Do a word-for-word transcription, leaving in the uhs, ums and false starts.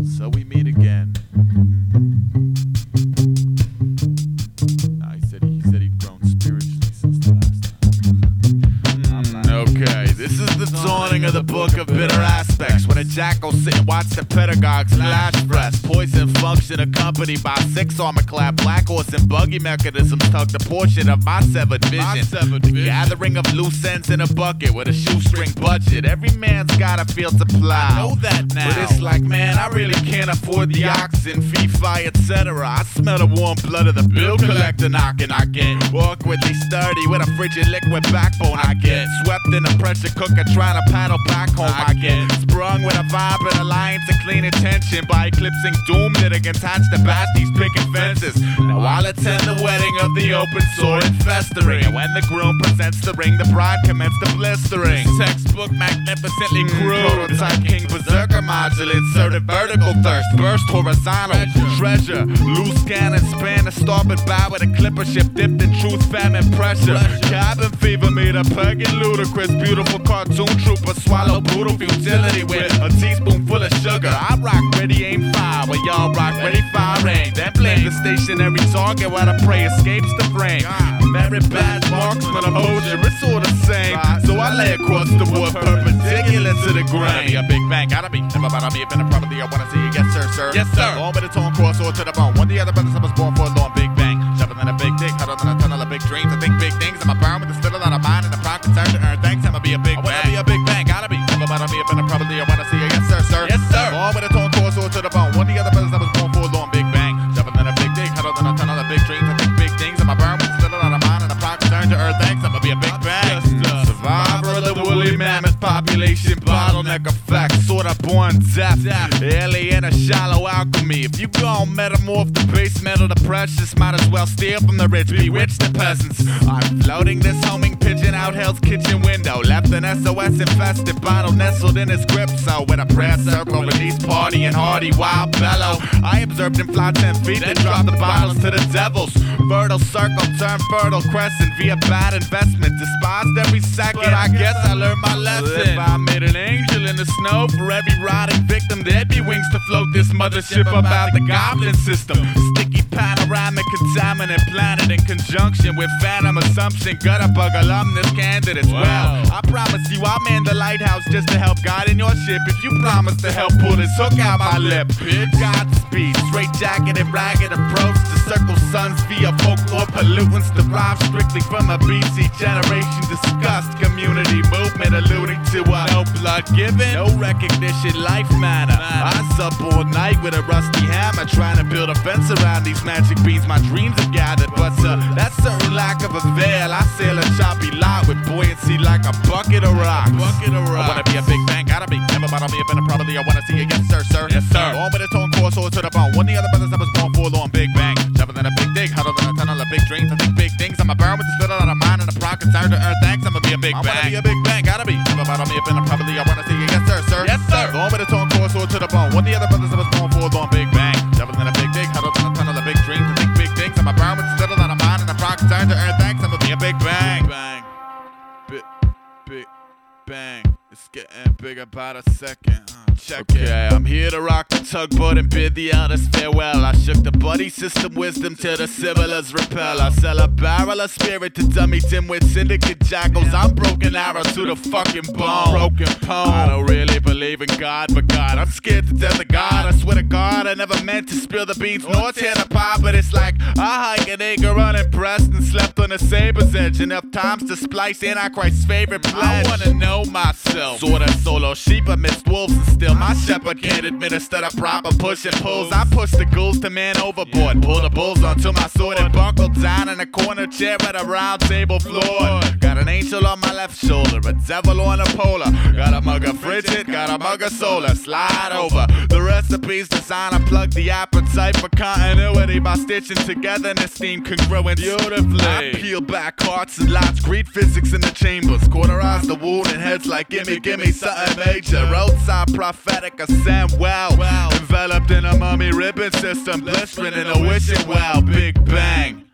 So we meet again. No, he said he, he said he'd grown spiritually since the last time. Mm, okay, this is the dawning of the book of bitter aspects. When a jackal sit and watch the pedagogues flash fresh. Poison function accompanied by six armor-clad black horse and buggy mechanisms tugged a portion of my severed vision. My severed vision. Gathering of loose ends in a bucket with a shoestring budget. Every man's got a field to plow. I know that now. But it's like, man, I really can't afford the oxen, fee, fi, et cetera. I smell the warm blood of the bill collector knocking. I get awkwardly sturdy with a frigid liquid backbone. I get swept in a pressure cooker trying to paddle back home. I get sprung with a vibe and alliance to clean attention by eclipsing doom litigants attached to basties picking fences. Now I'll attend the wedding of the open sword and festering. And when the groom presents the ring, the bride commenced the blistering. Textbook magnificently crude. Prototype king berserker module inserted vertical thirst. Burst horizontal treasure. Loose cannon span the starboard bow with a clipper ship dipped in truth, famine, pressure. Cabin fever meter pegging ludicrous. Beautiful cartoon trooper swallow brutal futility with a teaspoonful of sugar. I rock ready aim fire while y'all rock ready fire aim. Then blame the stationary target while the prey escapes the frame. Merit badge marksman of poacher, it's all the same. So I lay across the wood perpendicular to the grain. A big bang, gotta be. Never about me, been a property. I wanna see you, yes sir, sir. Yes sir. All with a tone cross or to the bone. One of the other brothers I was born for a long big bang. Sharper than a big dick, hotter than a tunnel of big dreams. I think big things. I'm a burn with a still out of mind and a prime concern to earn thanks. I'ma be a big bang. I wanna be a big bang, gotta be. Never about me, been a property. I wanna see you, yes sir, sir. Yes sir. All with a tone cross or to the bone. One of the other brothers I was born for a long big bang. Sharper than a big dick, hotter than a tunnel of big dreams. I think big things. I'm a burn with a still out of mind and a prime concern to earn thanks. I'ma be a big bang. Survivor of the woolly mammoth population bottleneck effect. Sorta born deaf, alien or shallow alchemy. If you gon' metamorph the base metal to precious, might as well steal from the rich, bewitch the peasants. I'm floating this homing pigeon out Hell's kitchen window. Left an S O S infested bottle nestled in his grip. So with a prayer circle, release party and hardy wild bellow. I observed him fly ten feet, then drop the bottles to the devils. Fertile circle, turn fertile crescent via bad investment. Despised every second, but I guess I learned my lesson. If I made an angel in the snow for every rotting victim, there'd be wings to float this mothership about the goblin system. Sticky panoramic contaminant planet in conjunction with phantom assumption. Gutter bug alumnus candidates. Wow. Well, I promise you I'll man the lighthouse just to help guide in your ship. If you promise to help pull this hook out my lip. Godspeed, straight jacketed, ragged approach to circle suns via folklore pollutants derived strictly from a B C generation disgust community movement alluding to a no blood given, no recognition, life manner. I sub all night with a rusty hammer trying to build a fence around these magic beans my dreams have gathered, but uh, that certain lack of avail. I sail a choppy lot with buoyancy like a bucket of rocks. Bucket of rocks. I wanna be a big bang, gotta be. Never bother me, been a probably. I wanna see you, yes sir, sir. Yes sir. All with a tone course or to the bone. One of the other brothers I was born for long big bang. Sharper than a big dig, hotter than a tunnel of big dreams. I think big things. I'm a burn with the spittle out of mind and a pride concern to earn thanks. I'ma be a big bang. I wanna be a big bang, gotta be. Never bother me, been a probably. I wanna see you, yes sir, sir. Yes sir. All with a tone course or to the bone. One of the other brothers I was born for long big bang. Sharper than a big dig, hotter than a tunnel of big dreams. I think big things. I'm a burn with the spittle out of mind and a pride concern to earn thanks. I'ma be a big bang. Bang. Big, big bang. It's getting bigger by the second. Uh, check okay, it. Okay, I'm here to rock the tugboat and bid the others farewell. I shook the buddy system wisdom till the similars repel. I sell a barrel of spirit to dummy dimwit syndicate jackals. I'm broken arrow to the fucking bone. Broken poem. I don't really believe in God, but God, I'm scared to death of God. I swear to God, I never meant to spill the beans nor tear the pie, but it's like I hike an acre unimpressed and slept on a saber's edge enough times to splice Antichrist's favorite pledge. I wanna know myself. Sort of solo sheep amidst wolves, and still my shepherd can't administer the proper push and pulls. I push the ghouls to man overboard, pull the bulls onto my sword and buckle down in a corner chair at a round table floor. Got an angel on my left shoulder, a devil on a polar. Got a mug of frigid, got a mug of solar. Slide over the recipes, design and plug the appetite for continuity by stitching together and esteem congruent beautifully. I peel back hearts and lots, greet physics in the chambers, cauterize the wound and heads like gimme, gimme something major. Roadside prophetic ascend well, well. Enveloped in a mummy ribbon system, blistering in a wishing well. Big bang.